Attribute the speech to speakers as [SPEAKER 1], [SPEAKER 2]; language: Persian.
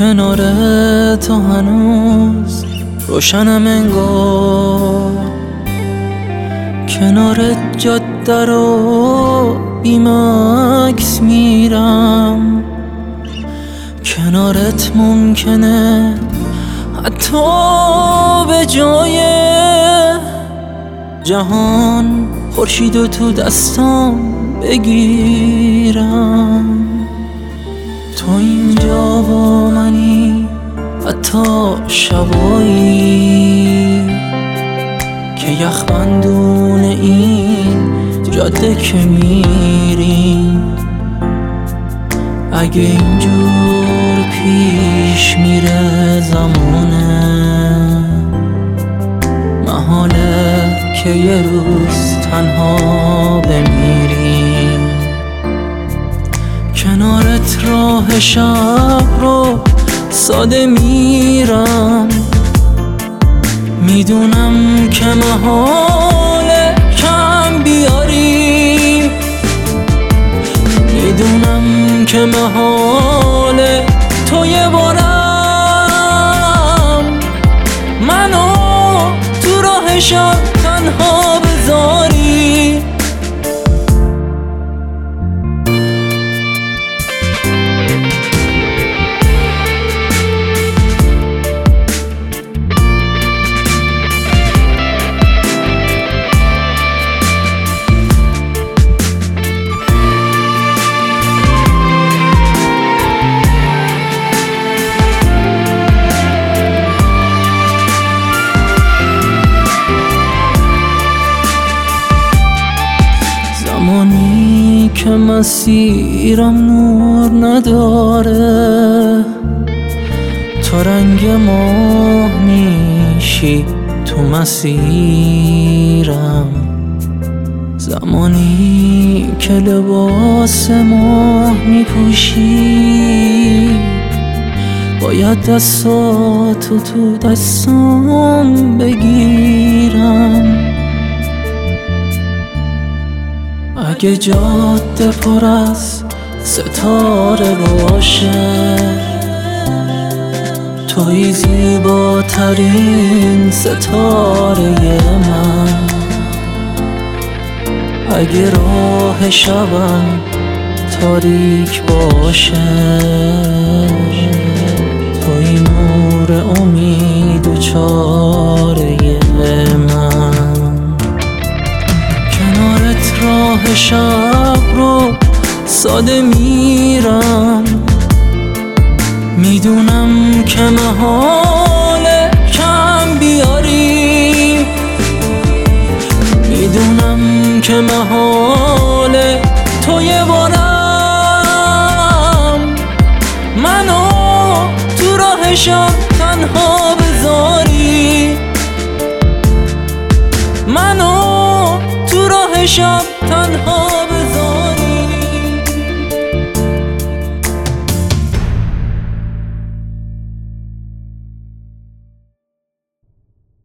[SPEAKER 1] کنار تو هنوز روشنم انگار، کنار جاده رو بیمکس میرم، کنارت ممکنه حتی به جای جهان خورشیدو تو دستام بگیرم. تو اینجا با منی حتی شبایی که یخبندون این جاده که میریم. اگه اینجور پیش میره زمانه، محاله که یه روز تنها بمیریم. کنارت راه شب رو ساده میرم، میدونم که محاله کم بیاری، میدونم که محاله تو یه بارم منو تو راه شب تنها بذاری. زمانی که مسیرم نور نداره، تو رنگ ماه میشی تو مسیرم. زمانی که لباس ماه میپوشی، باید دستاتو تو دستام بگیرم. اگه جاده پر از ستاره باشه، توی زیباترین ستاره من. اگه راه شبم تاریک باشه، توی نور امید و چاره من. کنارت راه شب رو ساده میرم، میدونم که محاله کم بیاری، میدونم که محاله تو یه بارم منو تو راه شب تنها بذاری، منو تو راه شب تنها